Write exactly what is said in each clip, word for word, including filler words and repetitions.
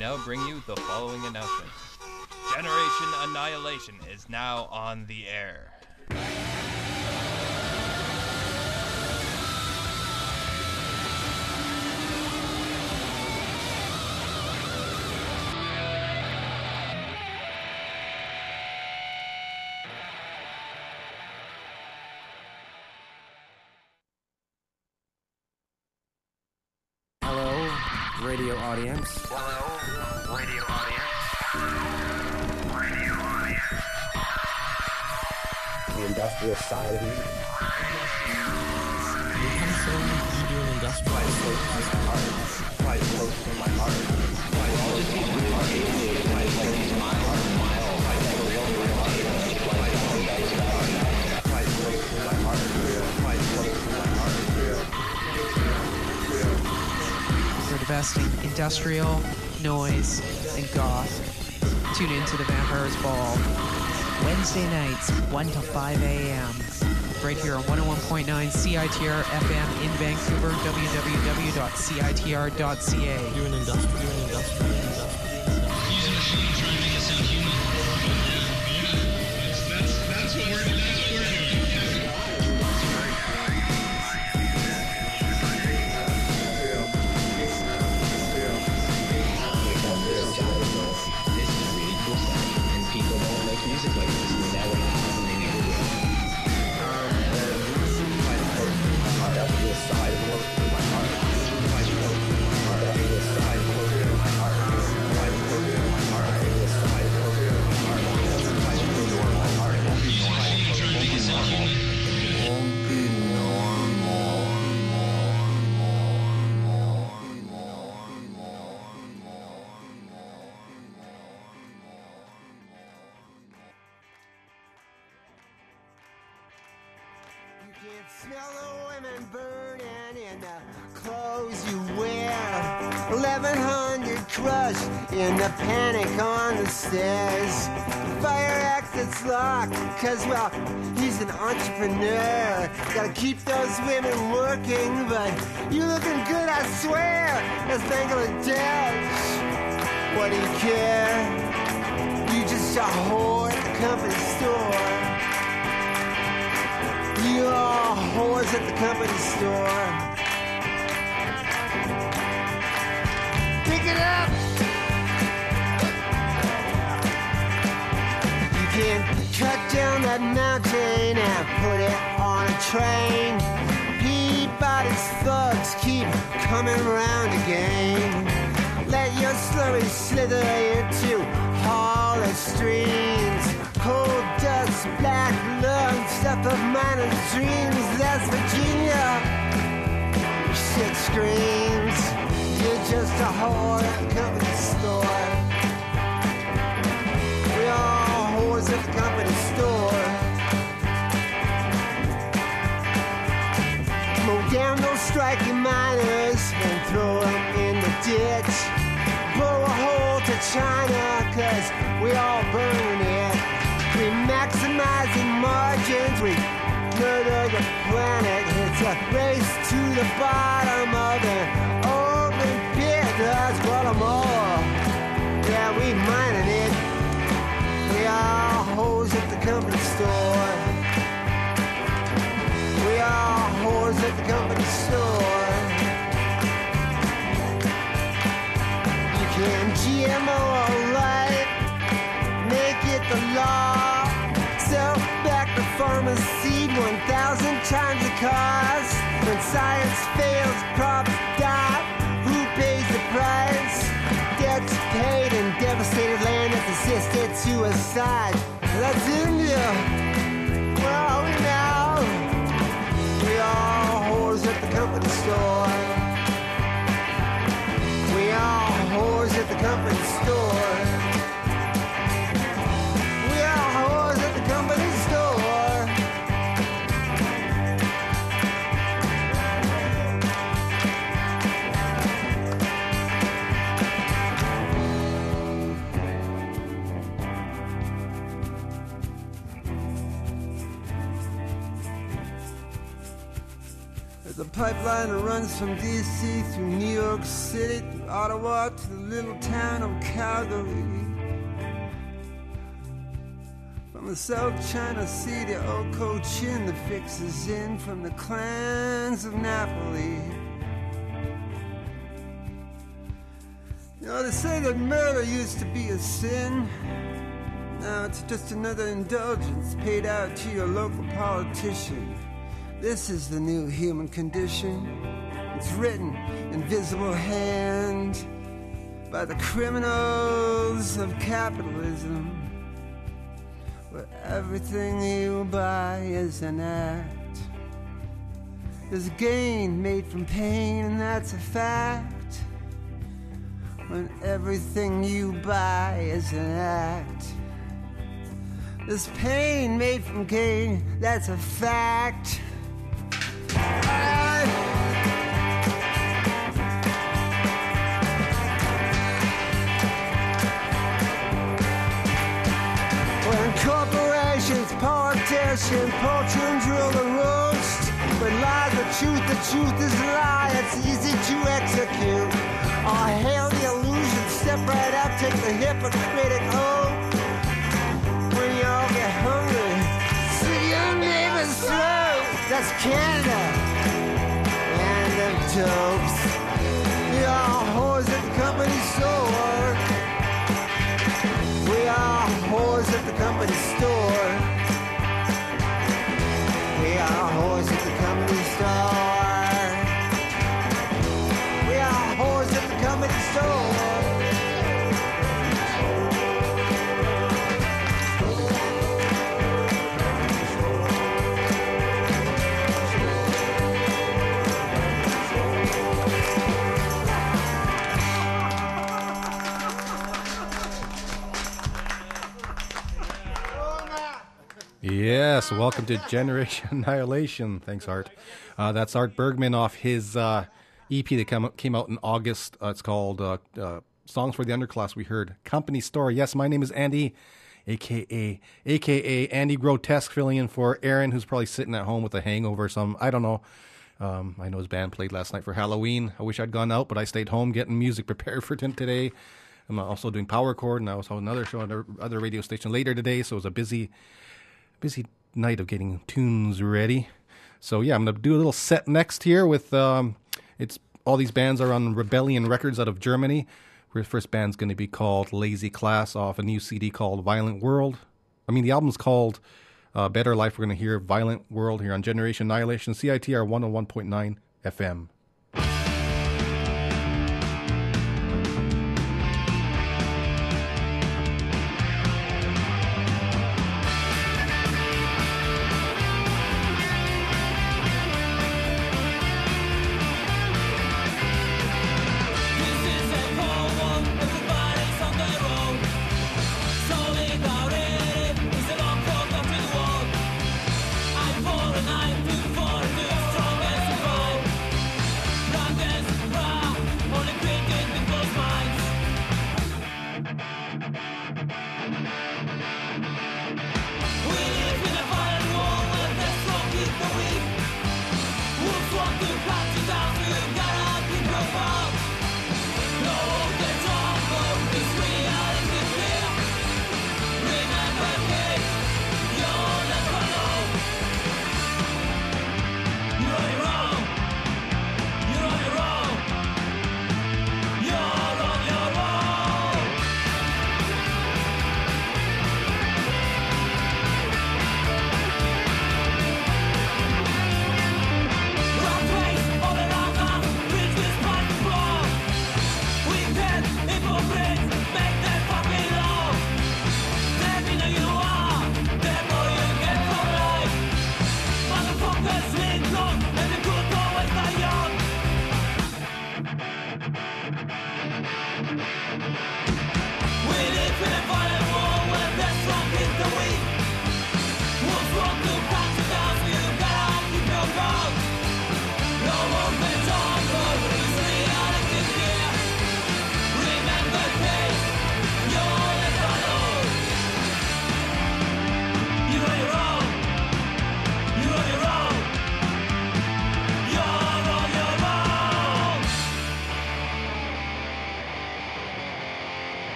now bring you the following announcement. Generation Annihilation is now on the air. Radio audience. Hello, radio audience. Radio audience. The industrial side of music. You can say you do an industrial Quite close to my heart. Quite close to my heart. Quite close to my heart. Quite close to my heart. Quite close to my heart. Quite close to my heart. Quite close to my heart. For the best in industrial, noise, and goth. Tune in to the Vampires Ball. Wednesday nights, one to five a.m. Right here on one oh one point nine C I T R F M in Vancouver, w w w dot c i t r dot c a. You're an industrial, you're an industrial, industrial. Use a machine trying to make it sound human. Yeah, yeah. That's, that's, that's what we're, that's what we're doing. Music like this, and that would happen, they never will. Um, and quite close to my heart. That was the side close to my heart. Quite close to my heart. That was the side close to my heart. Quite close to my heart. That was the side close to my heart. Quite close to my heart. Use a machine trying to make it sound human. Smell the women burning in the clothes you wear. Eleven hundred crushed in the panic on the stairs. Fire exit's locked, cause well, he's an entrepreneur. Gotta keep those women working, but you looking good, I swear. That's Bangladesh. What do you care? You just a whore at the company store. You are whores at the company store. Pick it up. You can cut down that mountain and put it on a train. Peabody's thugs keep coming round again. Let your slurry slither into hollow streams. Cold dust, black lung, stuff of minor dreams. That's Virginia. Shit screams. You're just a whore at the company store. We all whores at the company store. Mow down those striking miners and throw them in the ditch. Blow a hole to China, cause we all burn it. We maximizing margins, we murder the planet. It's a race to the bottom of the open pit. That's Guatemala. Yeah, we mining it. We are hoes at the company store. We are whores at the company store. You can G M O a life, make it the law. Sell back the farmer's seed one thousand times the cost. When science fails, crops die. Who pays the price? Debts paid and devastated land that's assisted suicide. That's India. Where are we now? We are whores at the company store. We are whores at the company store. We are whores at the company store. The pipeline that runs from D C through New York City, through Ottawa to the little town of Calgary. From the South China Sea to Old Cochin, the fix is in from the clans of Napoli. You know, they say that murder used to be a sin. Now it's just another indulgence paid out to your local politician. This is the new human condition. It's written in visible hand by the criminals of capitalism, where everything you buy is an act. There's gain made from pain, and that's a fact. When everything you buy is an act. There's pain made from gain, that's a fact. When corporations, politicians, poach and drill the roast. When lies the truth, the truth is a lie, it's easy to execute. Oh, hail the illusion, step right up, take the hypocritic oath. When you all get hungry, slit your neighbor's throat. That's Canada. And them dopes. We are whores at the company store. We are whores at the company store. We are whores at the company store. We are whores at the company store. Yes, welcome to Generation Annihilation. Thanks, Art. Uh, that's Art Bergman off his uh, E P that come, came out in August. Uh, it's called uh, uh, Songs for the Underclass. We heard Company Store. Yes, my name is Andy, a k a. a k a. Andy Grotesque, filling in for Aaron, who's probably sitting at home with a hangover or something. I don't know. Um, I know his band played last night for Halloween. I wish I'd gone out, but I stayed home getting music prepared for t- today. I'm also doing Power Chord, and I also have another show on another radio station later today, so it was a busy... busy night of getting tunes ready. So yeah, I'm going to do a little set next here with, um, it's all these bands are on Rebellion Records out of Germany. Our first band's going to be called Lazy Class off a new C D called Violent World. I mean, the album's called uh, Better Life. We're going to hear Violent World here on Generation Annihilation, C I T R one oh one point nine F M. Rat race!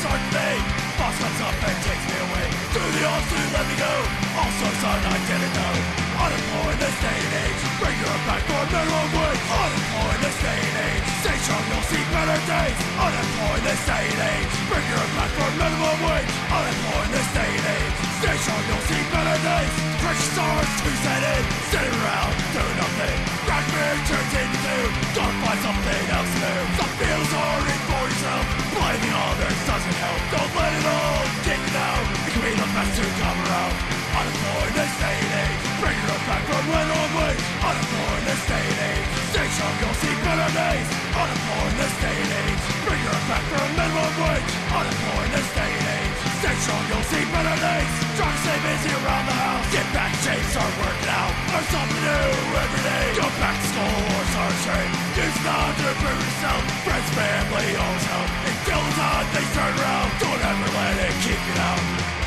hard to me. Boss comes up and takes me away. Through the arms to let me go. Also son, I didn't know. Unemployed this day and age. Bring your back for minimum wage. Unemployed this day and age. Stay strong, you'll see better days. Unemployed this day and age. Bring your back for minimum wage. Unemployed this day and age. Stay strong, you'll see better days. Precious stars, two set in. Sitting around, doing nothing. Blackbeard turns into two. Gotta find something else to do. Some feel sorry for yourself. Blaming others doesn't help. Don't let it all get you down. It can be the best to come around. Unemployed this day and age. Bring your back from minimum wage. Unemployed this day and age. Stay strong, you'll see better days. Unemployed this day and age. Bring your back from minimum wage. Unemployed this day and age. Stay strong, you'll see better days. Try to stay busy around the house. Get back in shape, start working out. Learn something new every day. Go back to school or start a trade. Use time to improve yourself. Friends, family, always help. Until the time things turn around. Don't ever let it keep you down.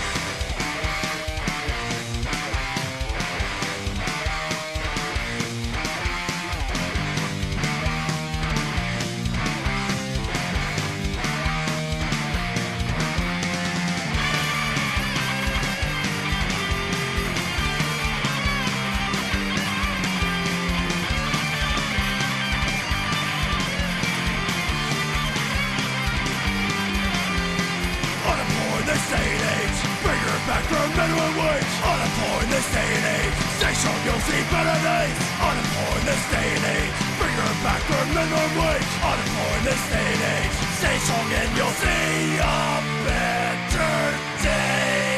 Back from minimum wage. Unemployed this day and age. Stay strong, you'll see better days. Unemployed this day and age. Bring her back from minimum wage. Unemployed this day and age. Stay strong and you'll see a better day.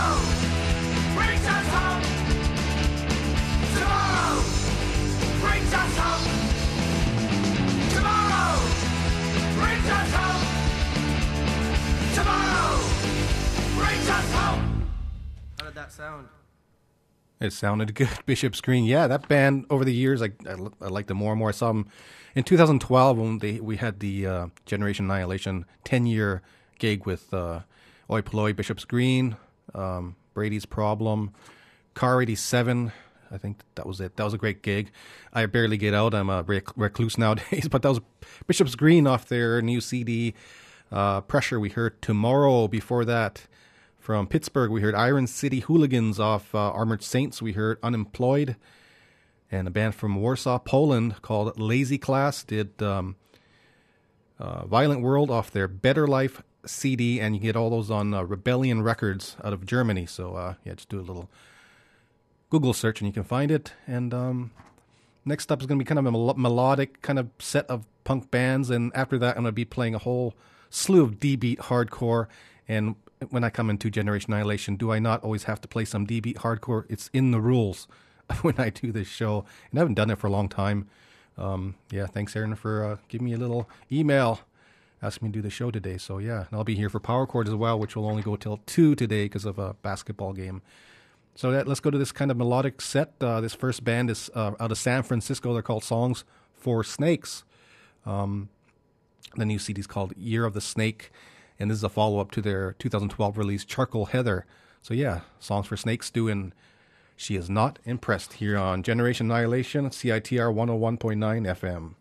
Brings It sounded good. Bishop's Green. Yeah, that band over the years, I, I, I liked them more and more. I saw them in two thousand twelve when they we had the uh, Generation Annihilation ten-year gig with uh, Oi Polloi, Bishop's Green, um, Brady's Problem, Car eighty-seven. I think that was it. That was a great gig. I barely get out. I'm a rec- recluse nowadays, but that was Bishop's Green off their new C D, uh, Pressure. We heard Tomorrow. Before that, from Pittsburgh, we heard Iron City Hooligans off uh, Armored Saints. We heard Unemployed. And a band from Warsaw, Poland called Lazy Class did um, uh, Violent World off their Better Life C D. And you get all those on uh, Rebellion Records out of Germany. So, uh, yeah, just do a little Google search and you can find it. And um, next up is going to be kind of a mel- melodic kind of set of punk bands. And after that, I'm going to be playing a whole slew of D-beat hardcore. And when I come into Generation Annihilation, do I not always have to play some D-beat hardcore? It's in the rules when I do this show. And I haven't done it for a long time. Um, yeah, thanks, Aaron, for uh, giving me a little email asking me to do the show today. So, yeah, and I'll be here for Power Chords as well, which will only go till two today because of a basketball game. So that, let's go to this kind of melodic set. Uh, this first band is uh, out of San Francisco. They're called Songs for Snakes. Um, the new C D is called Year of the Snake, and this is a follow-up to their two thousand twelve release, Charcoal Heather. So yeah, Songs for Snakes doing She Is Not Impressed here on Generation Annihilation, C I T R one oh one point nine F M.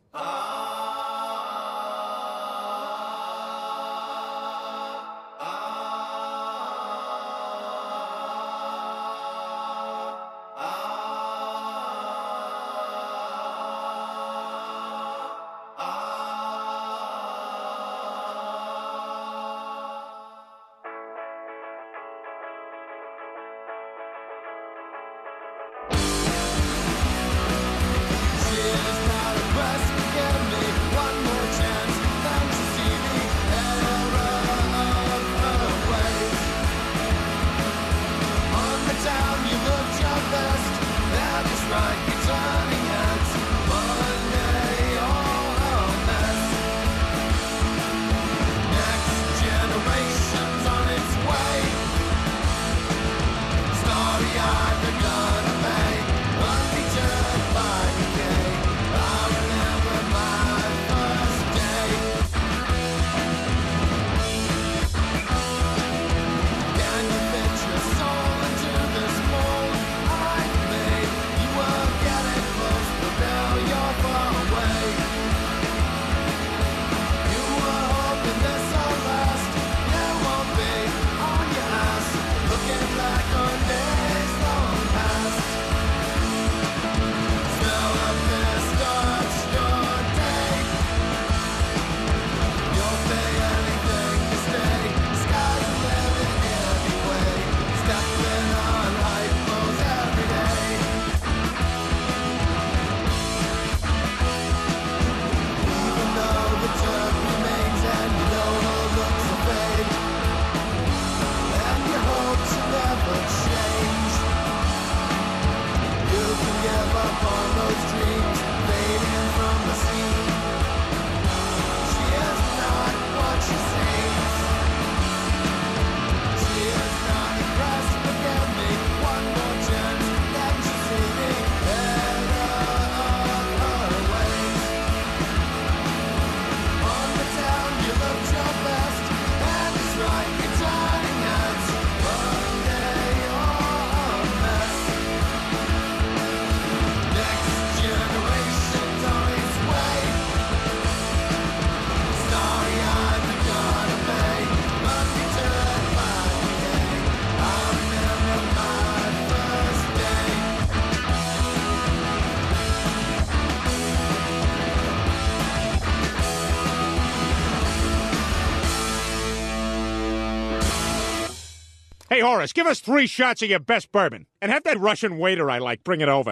Hey, Horace, give us three shots of your best bourbon. And have that Russian waiter I like bring it over.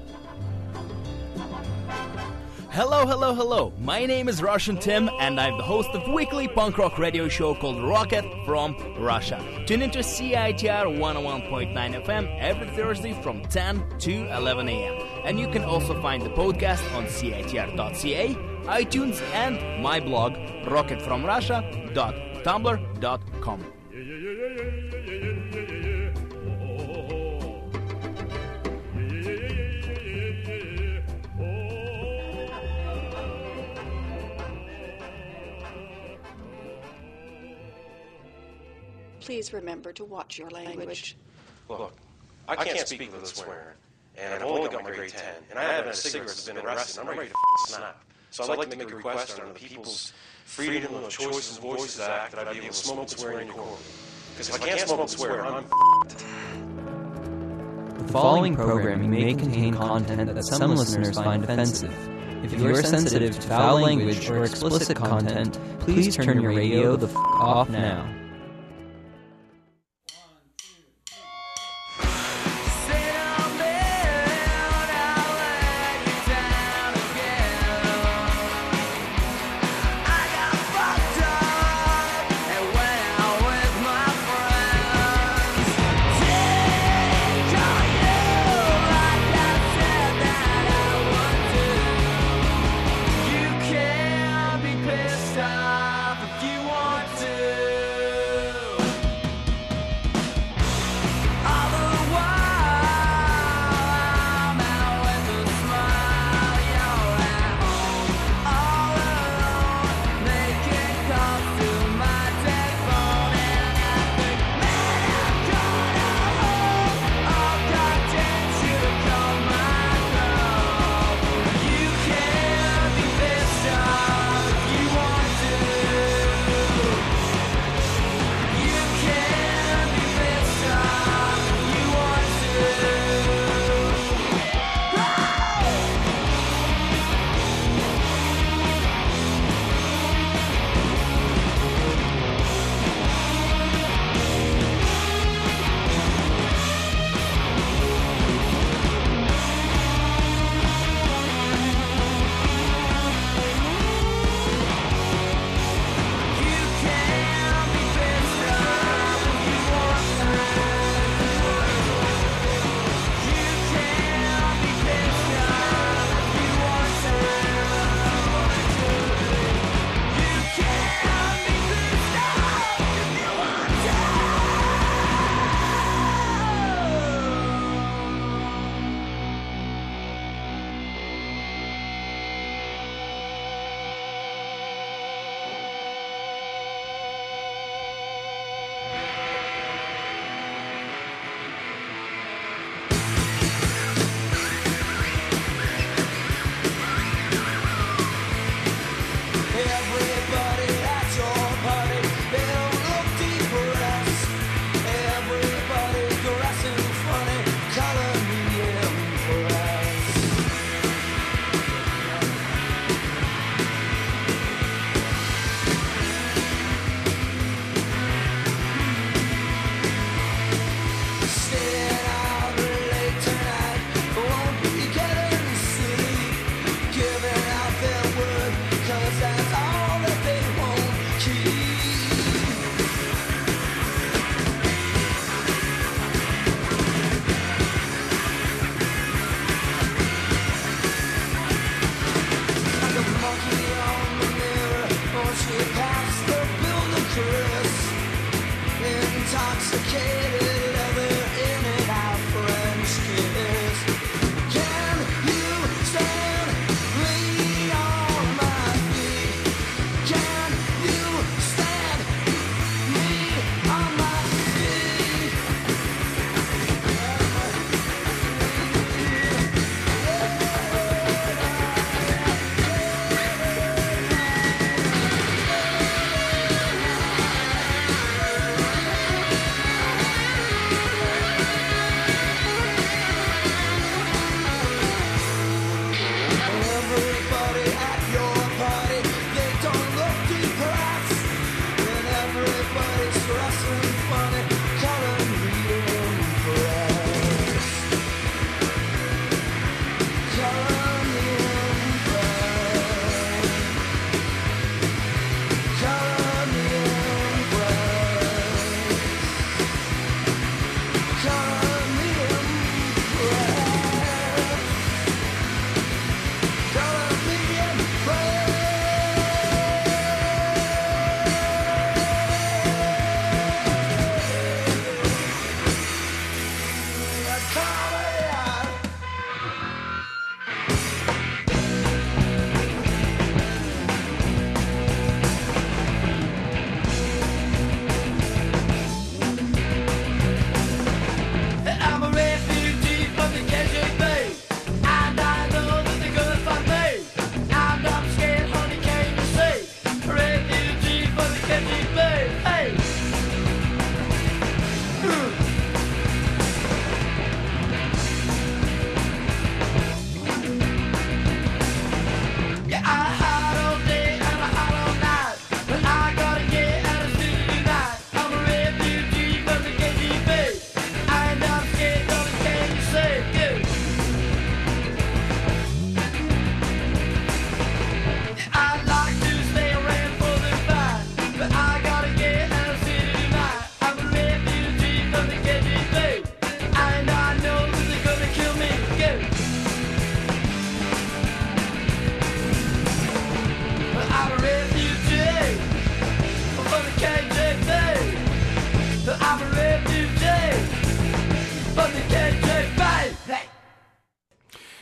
Hello, hello, hello. My name is Russian Tim, and I'm the host of a weekly punk rock radio show called Rocket from Russia. Tune into C I T R one oh one point nine F M every Thursday from ten to eleven a.m. And you can also find the podcast on C I T R dot C A, iTunes, and my blog, rocket from russia dot tumblr dot com. Please remember to watch your language. Look, I can't speak without swearing, and I've only got my grade ten, and I haven't had a cigarette since I've been arrested, and I'm ready to f***ing snap. So I'd like to make a request under the People's Freedom of Choices and Voices Act that I be able to smoke and swear in your court. Because if I can't smoke and swear, I'm f***ed. The following programming may contain content that some listeners find offensive. If you are sensitive to foul language or explicit content, please turn your radio the f*** off now. If you want to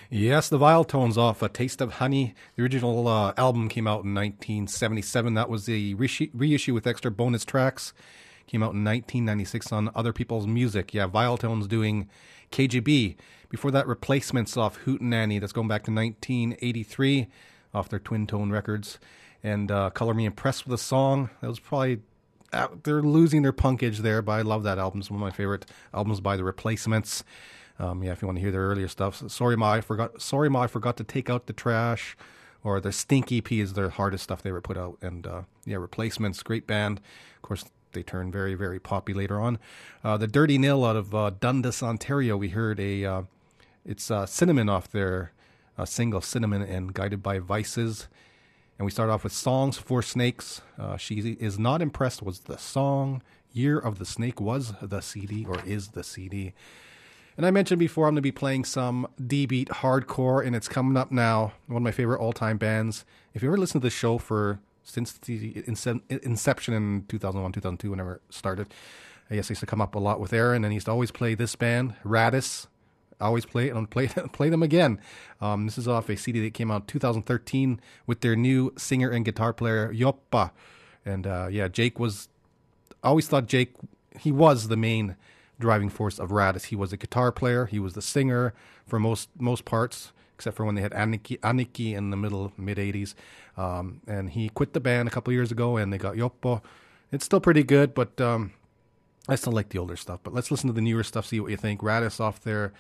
Yes, the Vile Tones off A Taste of Honey. The original uh, album came out in nineteen seventy-seven. That was the reissue, reissue with extra bonus tracks. Came out in nineteen ninety-six on Other People's Music. Yeah, Vile Tones doing K G B. Before that, Replacements off Hootenanny. That's going back to nineteen eighty-three off their Twin Tone Records. And uh, Color Me Impressed with a Song. That was probably... Uh, they're losing their punkage there, but I love that album. It's one of my favorite albums by the Replacements. Um, yeah, if you want to hear their earlier stuff. Sorry Ma, I forgot. Sorry Ma, I forgot to take out the trash. Or the Stink E P is their hardest stuff they ever put out. And uh, yeah, Replacements, great band. Of course, they turned very, very poppy later on. Uh, the Dirty Nil out of uh, Dundas, Ontario. We heard a. Uh, it's uh, Cinnamon off their uh, single Cinnamon and Guided by Vices. And we start off with Songs for Snakes. Uh, She Is Not Impressed was the song. Year of the Snake was the C D or is the C D. And I mentioned before I'm going to be playing some D-Beat hardcore, and it's coming up now. One of my favorite all-time bands. If you ever listened to the show for since the inception in two thousand one, two thousand two, whenever it started, I guess I used to come up a lot with Aaron, and he used to always play this band, Radis. Always play it, and play play them again. Um, this is off a C D that came out in two thousand thirteen with their new singer and guitar player, Yoppa. And uh, yeah, Jake was... I always thought Jake, he was the main driving force of Radis. He was a guitar player. He was the singer for most most parts, except for when they had Aniki, Aniki in the middle, mid-eighties. Um, and he quit the band a couple of years ago, and they got Yoppa. It's still pretty good, but um, I still like the older stuff. But let's listen to the newer stuff, see what you think. Radis off their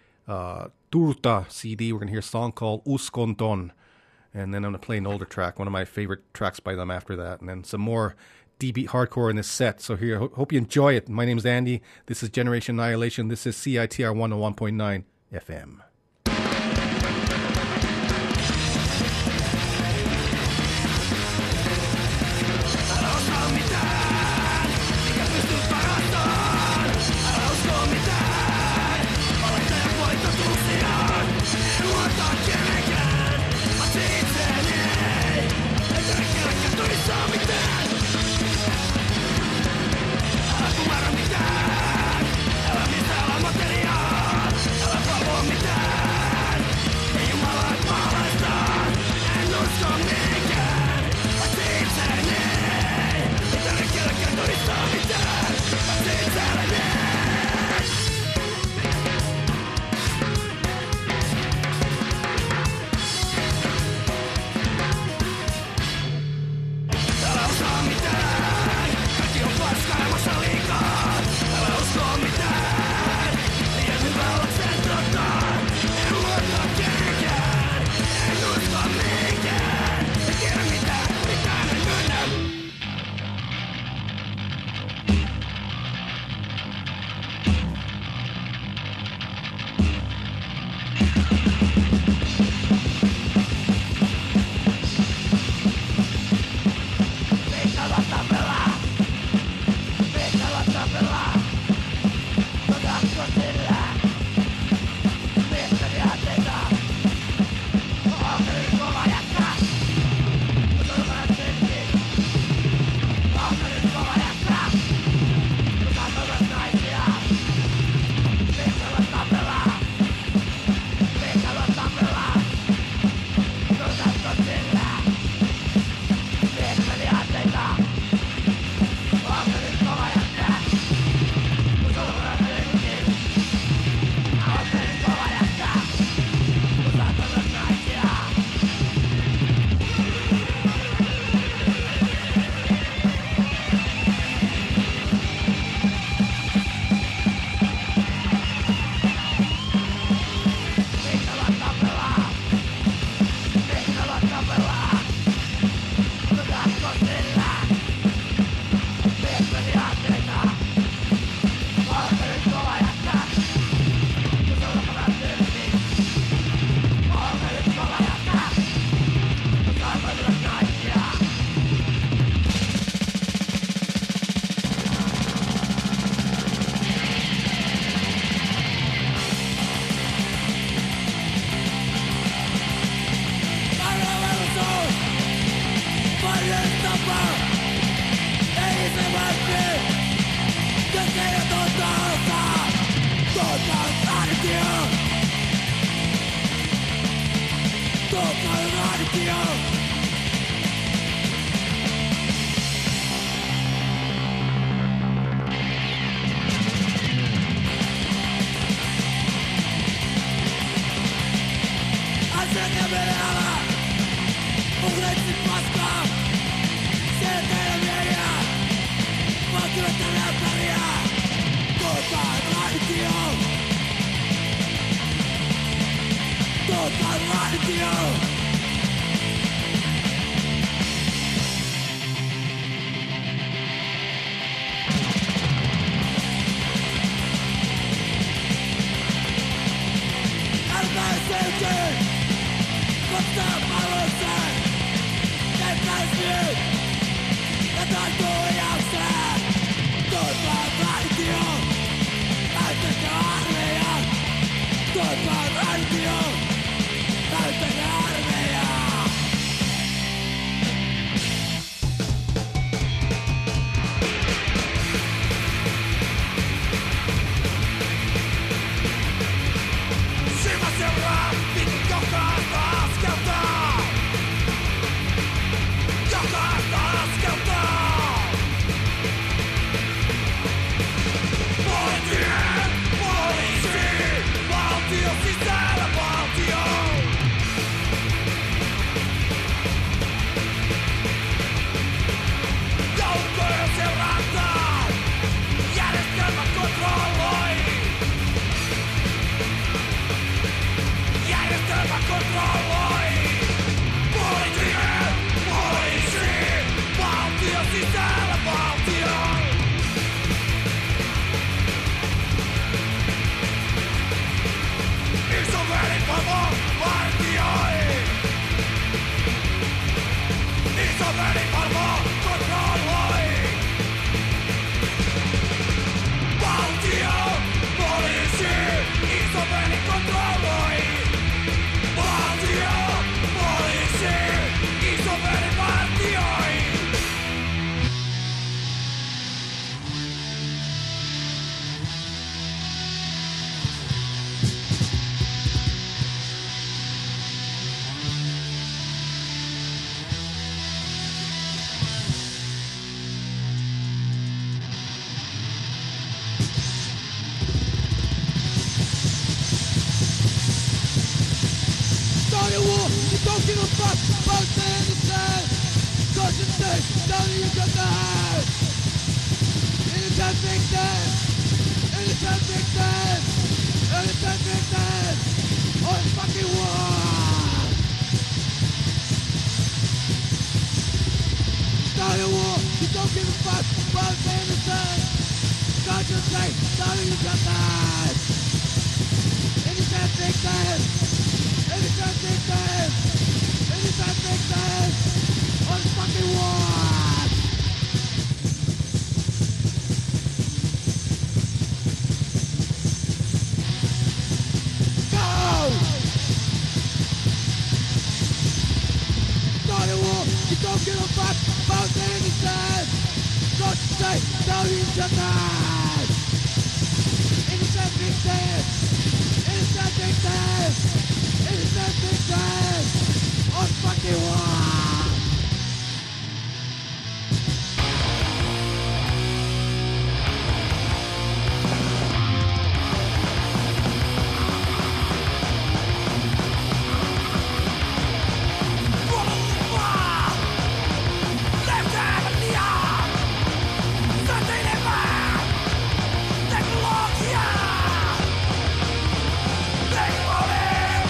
uh, Turta C D. We're going to hear a song called Uskonton. And then I'm going to play an older track, one of my favorite tracks by them after that. And then some more D-Beat hardcore in this set. So here, ho- hope you enjoy it. My name is Andy. This is Generation Annihilation. This is C I T R one oh one point nine F M. Ela me dá, ela me dá a material, ela provou me dar. Tecnologia, tecnologia.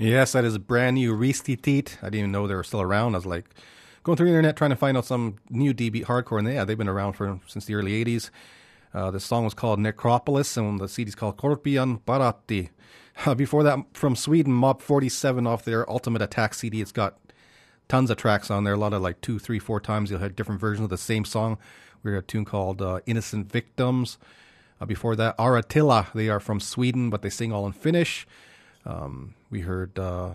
Yes, that is brand new Risti Teet. I didn't even know they were still around. I was like going through the internet trying to find out some new D-beat hardcore, and yeah, they've been around for since the early eighties. Uh, the song was called Necropolis, and the C D's called Korpian Baratti. Uh, before that, from Sweden, Mob forty-seven off their Ultimate Attack C D. It's got tons of tracks on there, a lot of like two, three, four times. You'll have different versions of the same song. We had a tune called uh, Innocent Victims. Uh, before that, Aratilla. They are from Sweden, but they sing all in Finnish. Um, we heard uh,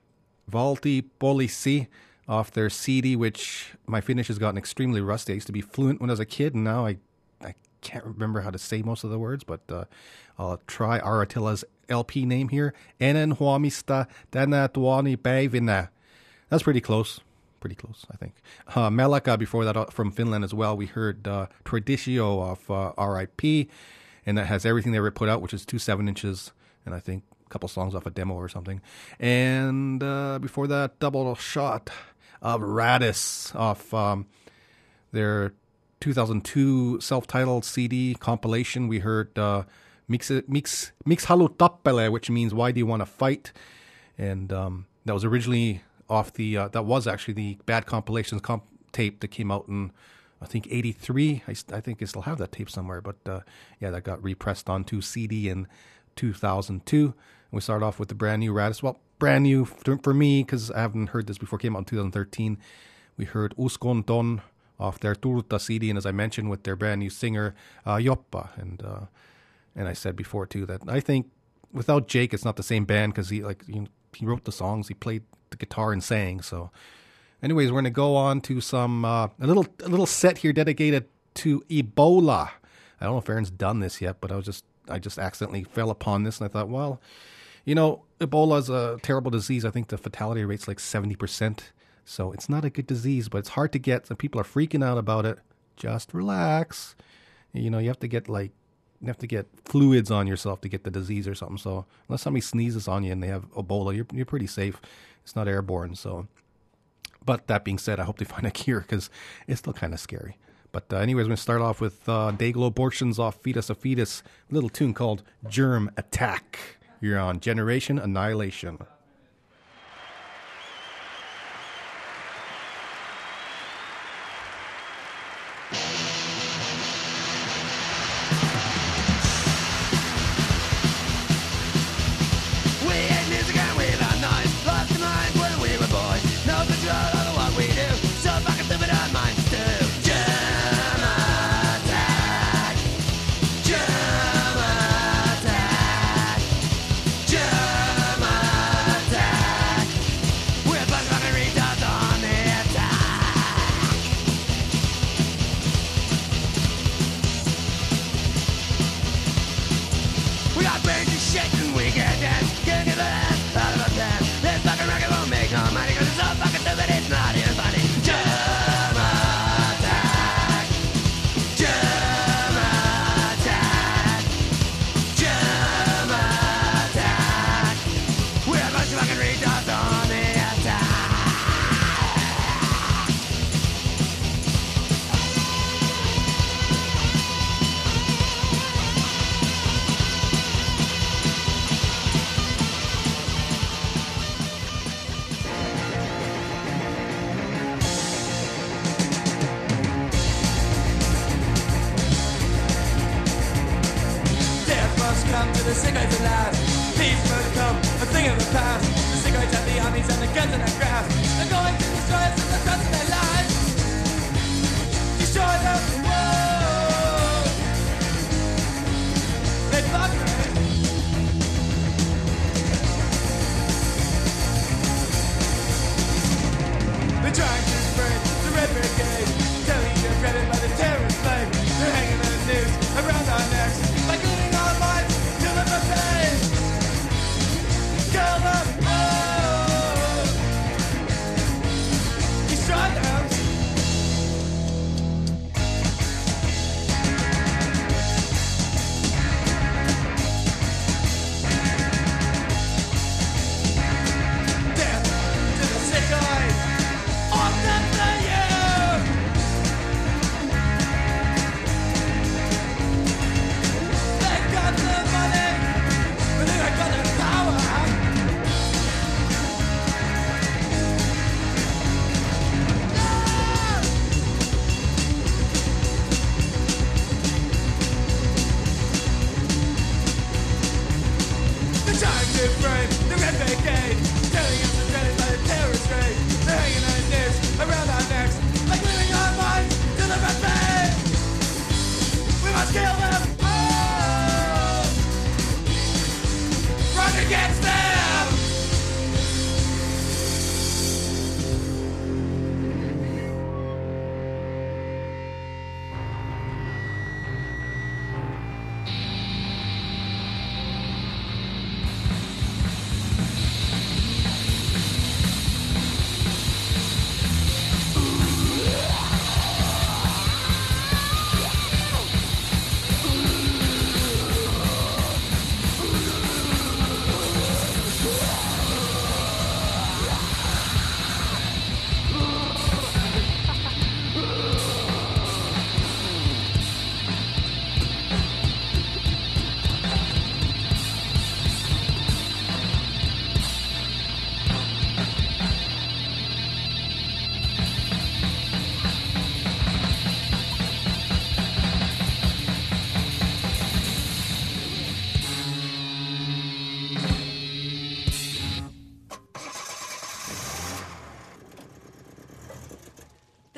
Valti Poliisi off their C D, which my Finnish has gotten extremely rusty. I used to be fluent when I was a kid, and now I, I can't remember how to say most of the words, but uh, I'll try Aratilla's L P name here. Ennen huomista tänä tuoni päivinä. That's pretty close. Pretty close, I think. Uh, Melaka, before that, uh, from Finland as well. We heard uh, Traditio off uh, R I P, and that has everything they ever put out, which is two seven inches, and I think a couple songs off a demo or something. And uh, before that, double shot of Radis off um, their two thousand two self-titled C D compilation. We heard uh, Mix Mix Mix Halu Tappele, which means Why Do You Want to Fight? And um, that was originally off the, uh, that was actually the Bad Compilations comp tape that came out in, I think, eighty-three. I, I think I still have that tape somewhere, but uh, yeah, that got repressed onto C D in two thousand two. And we started off with the brand new Radis. Well, brand new for, for me, because I haven't heard this before, came out in two thousand thirteen. We heard Uskonton off their Turta C D, and as I mentioned, with their brand new singer, uh, Joppa. And uh, and I said before, too, that I think without Jake, it's not the same band, because he, like, you know, he wrote the songs, he played the guitar and sang. So anyways, we're going to go on to some uh, a little a little set here dedicated to Ebola. I don't know if Aaron's done this yet, but I was just I just accidentally fell upon this, and I thought, well, you know, Ebola is a terrible disease. I think the fatality rate's like seventy percent. So it's not a good disease, but it's hard to get. Some people are freaking out about it. Just relax. You know, you have to get like you have to get fluids on yourself to get the disease or something. So unless somebody sneezes on you and they have Ebola, you're you're pretty safe. It's not airborne. So, but that being said, I hope they find a cure, because it's still kind of scary. But uh, anyways, we're going to start off with uh, Dayglow Abortions off Fetus of Fetus, a little tune called Germ Attack. You're on Generation Annihilation.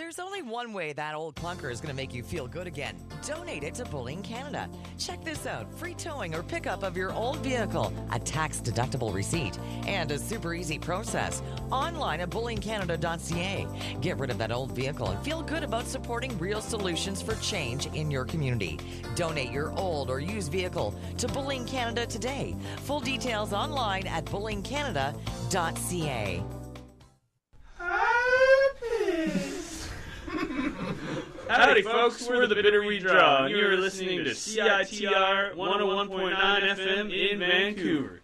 There's only one way that old clunker is going to make you feel good again. Donate it to Bullying Canada. Check this out. Free towing or pickup of your old vehicle, a tax-deductible receipt, and a super easy process. Online at bullying canada dot c a. Get rid of that old vehicle and feel good about supporting real solutions for change in your community. Donate your old or used vehicle to Bullying Canada today. Full details online at bullying canada dot c a. Howdy, folks. We're the Bitter We Draw, and you're listening to C I T R one oh one point nine F M in Vancouver.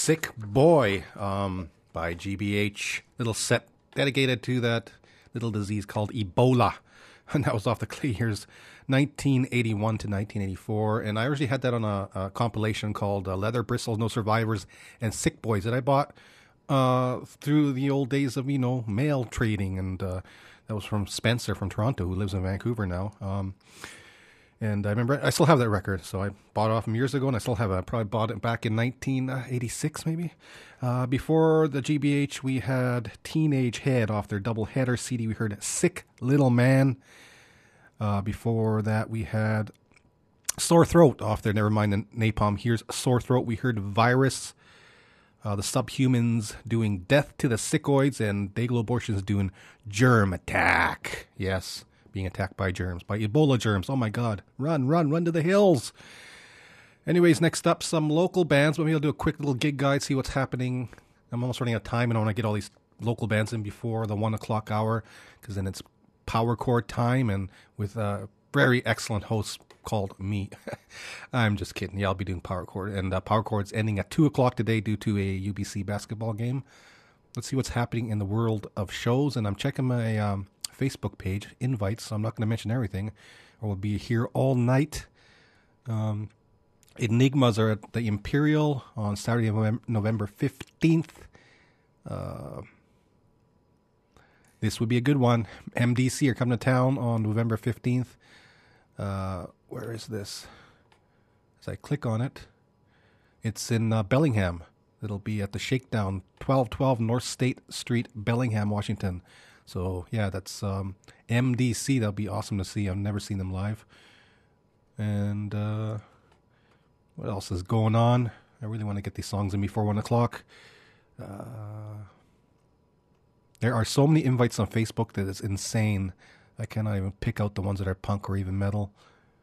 Sick Boy um, by G B H. Little set dedicated to that little disease called Ebola. And that was off the clear years nineteen eighty-one to nineteen eighty-four. And I originally had that on a, a compilation called uh, Leather Bristles, No Survivors, and Sick Boys that I bought uh, through the old days of, you know, mail trading. And uh, that was from Spencer from Toronto, who lives in Vancouver now. Um, and I remember, I still have that record. So I bought it off him years ago, and I still have it. I probably bought it back in nineteen eighty-six, maybe. Uh, before the G B H, we had Teenage Head off their double header C D. We heard Sick Little Man. Uh, before that, we had Sore Throat off there. Never mind the Napalm. Here's Sore Throat. We heard Virus, uh, the Subhumans doing Death to the Sickoids, and Dayglow Abortions doing Germ Attack. Yes, being attacked by germs, by Ebola germs. Oh my God. Run, run, run to the hills. Anyways, next up, some local bands. Maybe I'll do a quick little gig guide, see what's happening. I'm almost running out of time, and I want to get all these local bands in before the one o'clock hour, because then it's power chord time, and with a very excellent host called me. I'm just kidding. Yeah, I'll be doing power chord, and uh, power chord's ending at two o'clock today due to a U B C basketball game. Let's see what's happening in the world of shows, and I'm checking my um, Facebook page invites, so I'm not going to mention everything, or we'll be here all night. Um, Enigmas are at the Imperial on Saturday, November fifteenth. Uh, This would be a good one. M D C are coming to town on November fifteenth. Uh, where is this? As I click on it, it's in uh, Bellingham. It'll be at the Shakedown, twelve twelve North State Street, Bellingham, Washington. So, yeah, that's um, M D C. That'll be awesome to see. I've never seen them live. And uh, what else is going on? I really want to get these songs in before one o'clock. Uh... There are so many invites on Facebook that it's insane. I cannot even pick out the ones that are punk or even metal.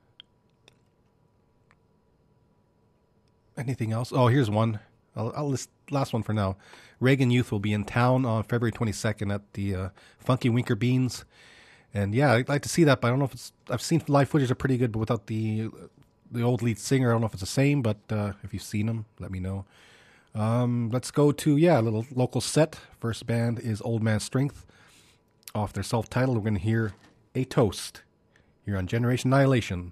Anything else? Oh, here's one. I'll, I'll list last one for now. Reagan Youth will be in town on February twenty-second at the uh, Funky Winker Beans. And yeah, I'd like to see that, but I don't know if it's... I've seen live footage are pretty good, but without the the old lead singer, I don't know if it's the same, but uh, if you've seen them, let me know. Um, let's go to, yeah, a little local set. First band is Old Man Strength. Off their self-titled, we're going to hear A Toast here on Generation Annihilation.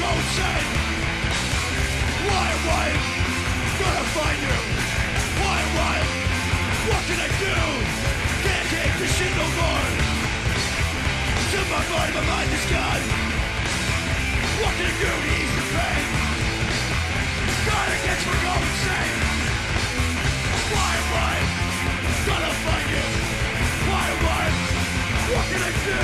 insane. Why, why, gonna find you. Why, why, what can I do? Can't take this shit no more. To my mind, my mind is gone. What can I do to ease the pain? Gotta get you go insane. Why, why, gonna find you. Why, why, what can I do?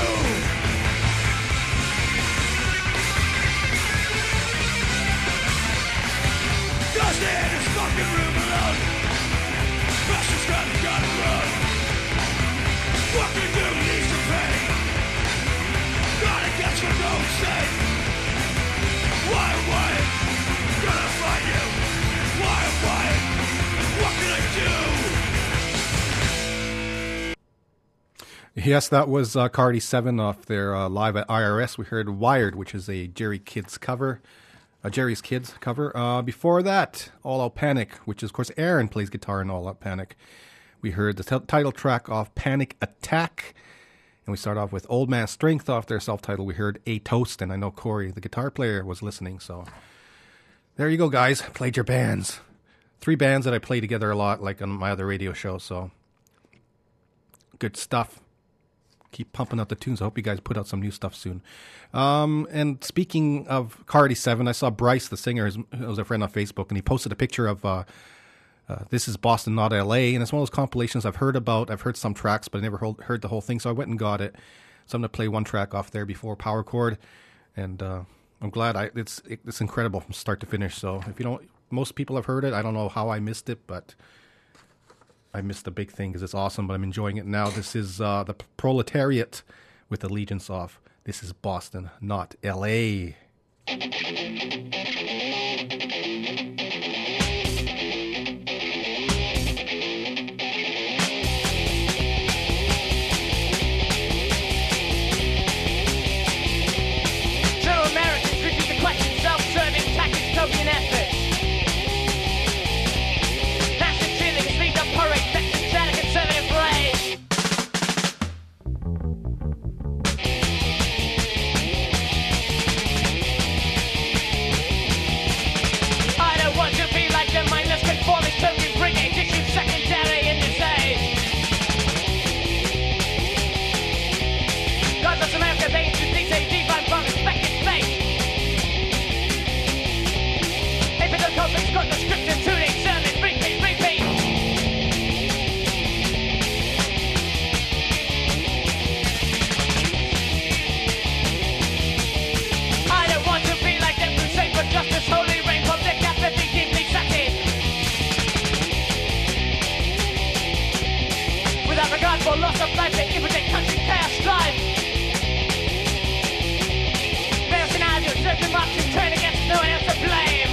Just in this fucking room alone. Passion's got to gotta run. What can I do to ease the pain? Gotta get you go insane. Why, why, gonna find you. Why, why, what can I do? Yes, that was uh, Cardi seven off their uh, Live at I R S. We heard Wired, which is a Jerry Kids cover. Uh, Jerry's Kids cover. Uh, before that, All Out Panic, which is, of course, Aaron plays guitar in All Out Panic. We heard the t- title track off Panic Attack. And we start off with Old Man Strength off their self-titled. We heard A Toast, and I know Corey, the guitar player, was listening. So there you go, guys. Played your bands. Three bands that I play together a lot, like on my other radio show. So good stuff. Keep pumping out the tunes. I hope you guys put out some new stuff soon. Um, and speaking of Cardi seven, I saw Bryce, the singer, who was a friend on Facebook, and he posted a picture of uh, uh, This is Boston, Not L A, and it's one of those compilations I've heard about. I've heard some tracks, but I never heard, heard the whole thing, so I went and got it. So I'm going to play one track off there before Power Chord, and uh, I'm glad. I it's it's incredible from start to finish. So if you don't, most people have heard it. I don't know how I missed it, but I missed the big thing because it's awesome, but I'm enjoying it now. This is uh, the Proletariat with Allegiance off. This is Boston, Not L A. True Americans refuse to question self-serving tactics, token efforts. Massive feelings lead to parade, veterans, and a conservative parade. I don't want to be like the mindless conformist token brigade issues secondary in this age. God bless America, they introduce a divine from expected fate. A bit of conflict's got the script and tuning, sermon, repeat, repeat. I don't want to be like them who say for justice, holy reign, public apathy, deeply satted. Without regard for loss of life, they infiltrate country, chaos, strife. Various scenarios, certain marks and turn against no one else to blame.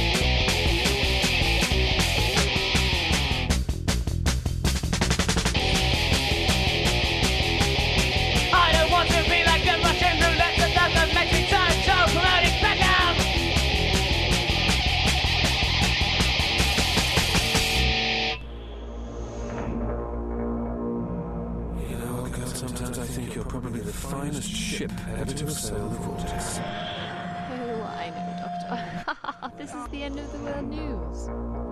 I don't want to be like the Russian roulette without the metric time show promoting Beckham. You know, girl, sometimes I think you're probably the finest ship ever to sail the waters. Oh, I know, Doctor. This is the end of the world news.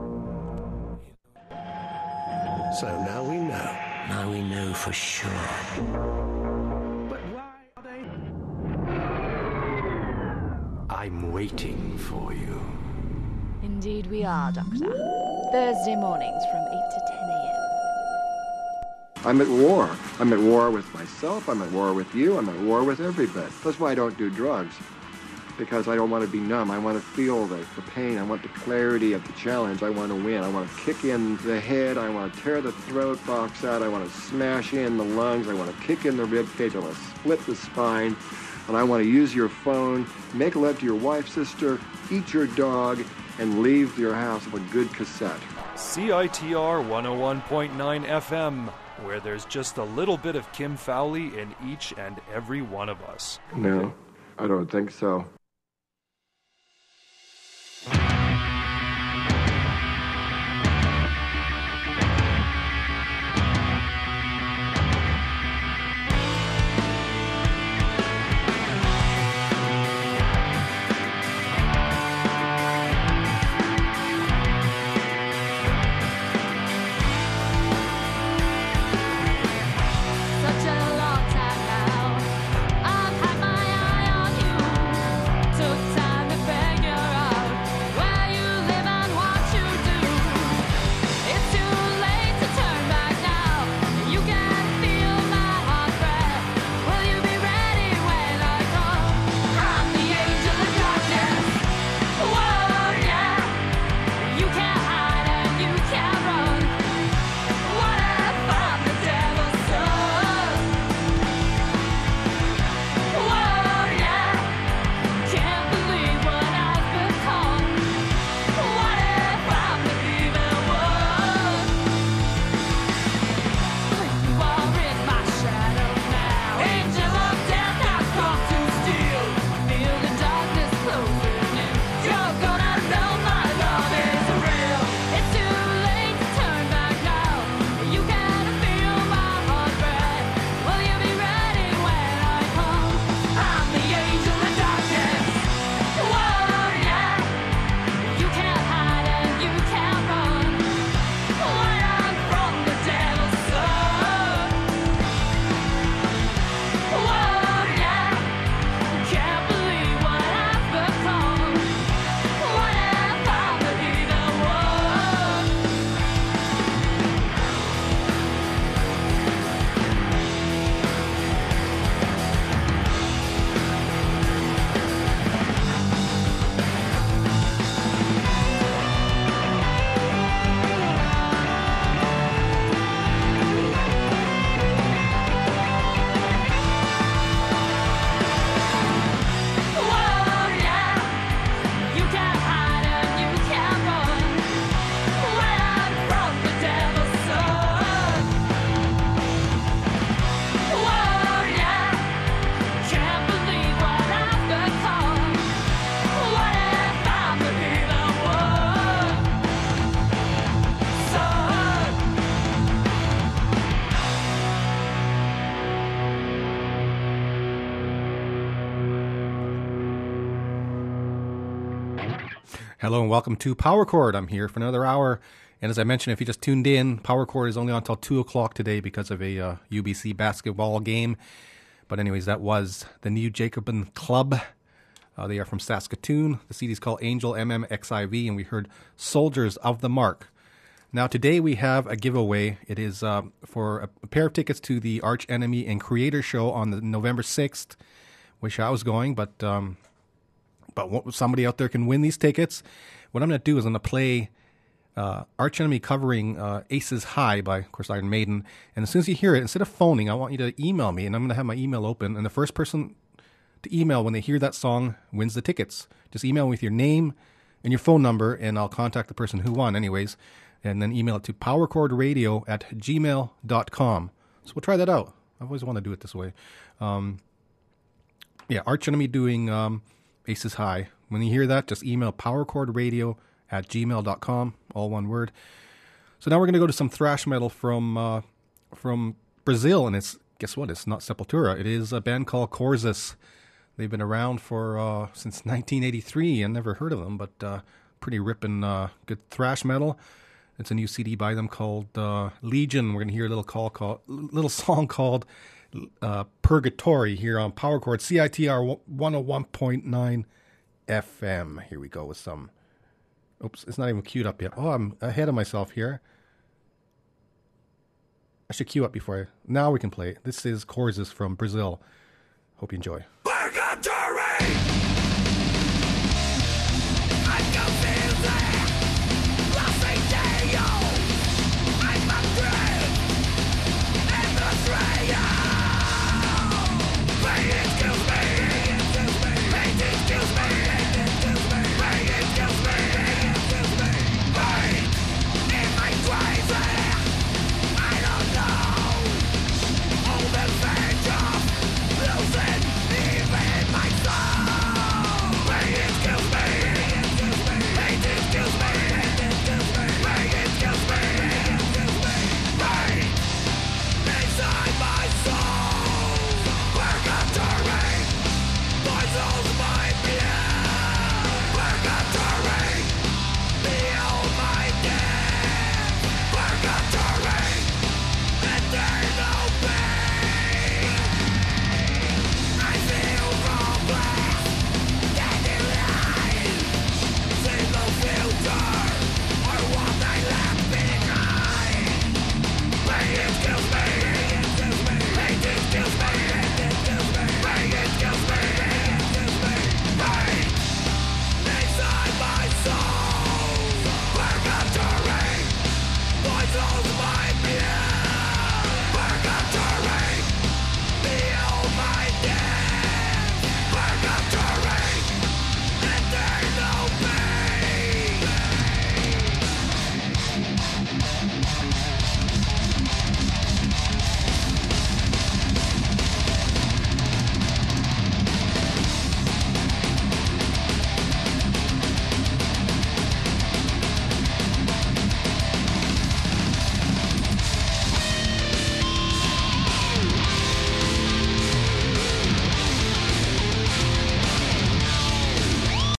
So now we know. Now we know for sure. But why are they? I'm waiting for you. Indeed we are, Doctor. Thursday mornings from eight to ten a.m. I'm at war. I'm at war with myself. I'm at war with you. I'm at war with everybody. That's why I don't do drugs. Because I don't want to be numb. I want to feel the, the pain. I want the clarity of the challenge. I want to win. I want to kick in the head. I want to tear the throat box out. I want to smash in the lungs. I want to kick in the rib cage. I want to split the spine. And I want to use your phone, make love to your wife, sister, eat your dog, and leave your house with a good cassette. C I T R one oh one point nine F M, where there's just a little bit of Kim Fowley in each and every one of us. No, I don't think so. Hello and welcome to Power Chord. I'm here for another hour. And as I mentioned, if you just tuned in, Power Chord is only on until two o'clock today because of a uh, U B C basketball game. But anyways, that was the New Jacobin Club. Uh, they are from Saskatoon. The C D is called Angel M M X I V, and we heard Soldiers of the Mark. Now today we have a giveaway. It is uh, for a, a pair of tickets to the Arch Enemy and Creator show on the November sixth. Wish I was going, but... Um, But somebody out there can win these tickets. What I'm going to do is I'm going to play uh, Arch Enemy covering uh, Aces High by, of course, Iron Maiden. And as soon as you hear it, instead of phoning, I want you to email me. And I'm going to have my email open. And the first person to email when they hear that song wins the tickets. Just email me with your name and your phone number, and I'll contact the person who won anyways. And then email it to powerchordradio at gmail dot com. So we'll try that out. I've always wanted to do it this way. Um, yeah, Arch Enemy doing... Um, Aces High. When you hear that, just email powerchordradio at gmail dot com, all one word. So now we're going to go to some thrash metal from uh, from Brazil, and it's, guess what, it's not Sepultura. It is a band called Corzus. They've been around for uh, since nineteen eighty-three. I never heard of them, but uh, pretty ripping uh, good thrash metal. It's a new C D by them called uh, Legion. We're going to hear a little call called, little song called Uh, Purgatory here on Power Chord, C I T R one oh one point nine F M. Here we go with some... Oops, it's not even queued up yet. Oh, I'm ahead of myself here. I should queue up before I... Now we can play it. This is Corzus from Brazil. Hope you enjoy.